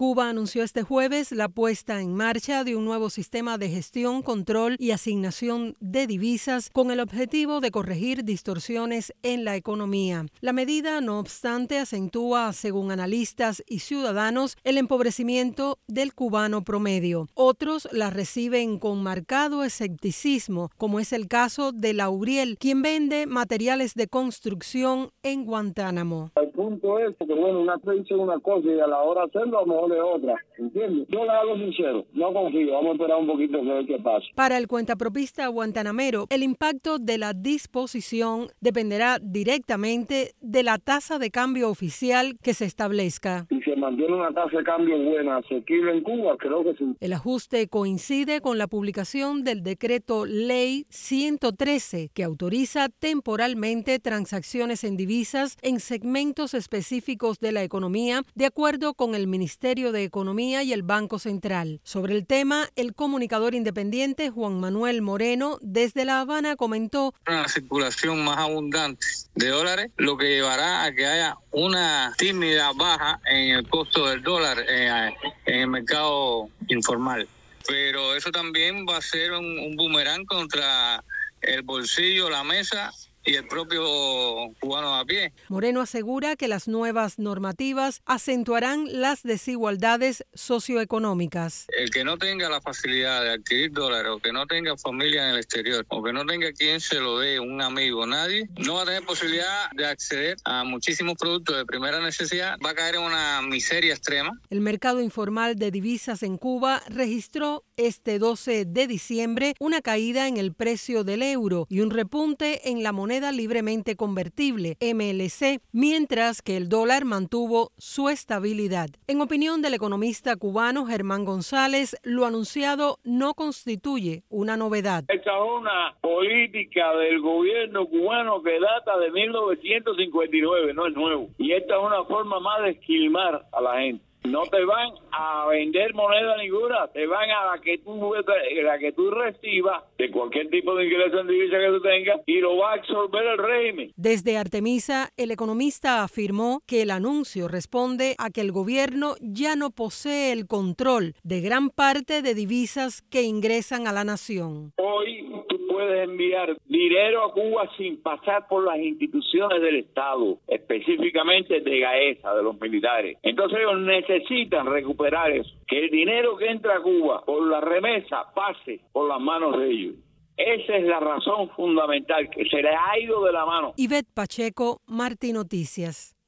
Cuba anunció este jueves la puesta en marcha de un nuevo sistema de gestión, control y asignación de divisas con el objetivo de corregir distorsiones en la economía. La medida, no obstante, acentúa, según analistas y ciudadanos, el empobrecimiento del cubano promedio. Otros la reciben con marcado escepticismo, como es el caso de Lauriel, quien vende materiales de construcción en Guantánamo. El punto es que, bueno, una vez dice una cosa y a la hora de hacerlo, a lo mejor es otra, ¿entiendes? Yo le hago sincero, no confío, vamos a esperar un poquito a ver qué pasa. Para el cuentapropista guantanamero, el impacto de la disposición dependerá directamente de la tasa de cambio oficial que se establezca. Si se mantiene una tasa de cambio buena, asequible en Cuba, creo que sí. El ajuste coincide con la publicación del decreto Ley 113, que autoriza temporalmente transacciones en divisas en segmentos específicos de la economía, de acuerdo con el Ministerio de Economía y el Banco Central. Sobre el tema, el comunicador independiente Juan Manuel Moreno, desde La Habana, comentó: una circulación más abundante de dólares, lo que llevará a que haya una tímida baja en el costo del dólar en el mercado informal. Pero eso también va a ser un boomerang contra el bolsillo, la mesa y el propio cubano a pie. Moreno asegura que las nuevas normativas acentuarán las desigualdades socioeconómicas. El que no tenga la facilidad de adquirir dólares, o que no tenga familia en el exterior, o que no tenga quien se lo dé, un amigo, nadie, no va a tener posibilidad de acceder a muchísimos productos de primera necesidad, va a caer en una miseria extrema. El mercado informal de divisas en Cuba registró este 12 de diciembre una caída en el precio del euro y un repunte en la moneda libremente convertible, MLC, mientras que el dólar mantuvo su estabilidad. En opinión del economista cubano Germán González, lo anunciado no constituye una novedad. Esta es una política del gobierno cubano que data de 1959, no es nuevo. Y esta es una forma más de esquilmar a la gente. No te van a vender moneda ninguna, te van a la que tú recibas de cualquier tipo de ingreso en divisa que tú tengas y lo va a absorber el régimen. Desde Artemisa, el economista afirmó que el anuncio responde a que el gobierno ya no posee el control de gran parte de divisas que ingresan a la nación. Hoy tú puedes enviar dinero a Cuba sin pasar por las instituciones del Estado, específicamente de GAESA, de los militares. Entonces ellos necesitan recuperar eso, que el dinero que entra a Cuba por la remesa pase por las manos de ellos. Esa es la razón fundamental, que se les ha ido de la mano. Ivette Pacheco, Martí Noticias.